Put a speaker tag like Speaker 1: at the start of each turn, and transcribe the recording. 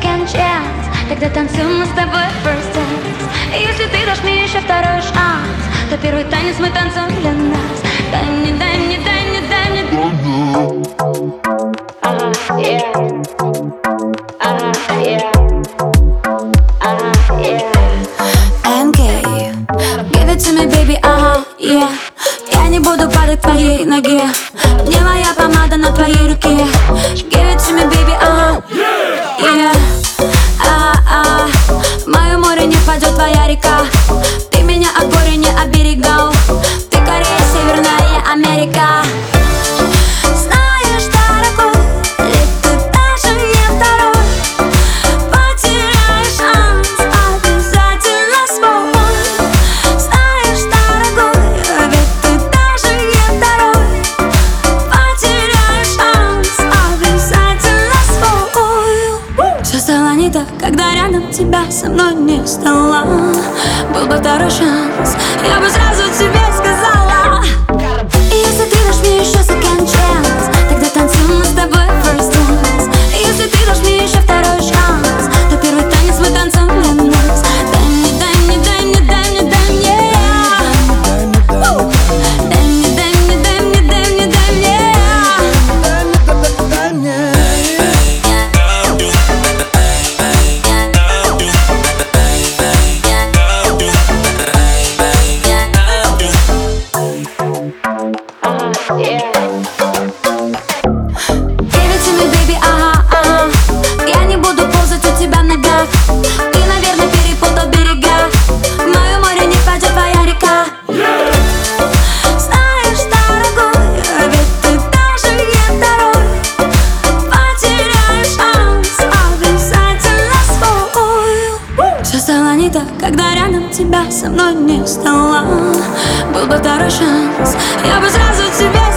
Speaker 1: second chance, тогда танцуем мы с тобой first dance. Если ты дашь мне еще второй шанс, то первый танец мы танцуем для нас. Дай мне, дай мне, дай мне, дай мне.
Speaker 2: NK, give it to me, baby, yeah. Я не буду падать к твоей ноге, мне моя помада на твоей руке. Give it to me, baby, yeah. В мое море не впадет твоя река. Ты меня от горя не оберегал. Ты Корея, Северная Америка. Знаешь, дорогой, ведь ты даже не второй. Потеряешь шанс, обязательно свой. Знаешь, дорогой, ведь ты даже не второй. Потеряешь шанс, обязательно свой. Все стало не так, когда рядом тебя со мной не стало. Был бы второй шанс, я бы сразу тебе сказала. И если ты дашь мне еще second chance, тогда танцуем мы с тобой first dance. И если ты дашь мне еще второй шанс, то первый танец мы танцуем для нас. Дай мне, дай мне, дай мне, дай мне, дай мне. Дай мне, дай мне, дай мне, дай мне, дай мне. Дай мне. Я не буду ползать у тебя в ногах. Ты, наверное, перепутал берега. В мое море не впадет твоя река. Знаешь, дорогой, ведь ты даже не второй. Потеряешь шанс, обязательно свой. Все стало не так, когда рядом тебя со мной не стало. Был бы второй шанс, я бы сразу тебе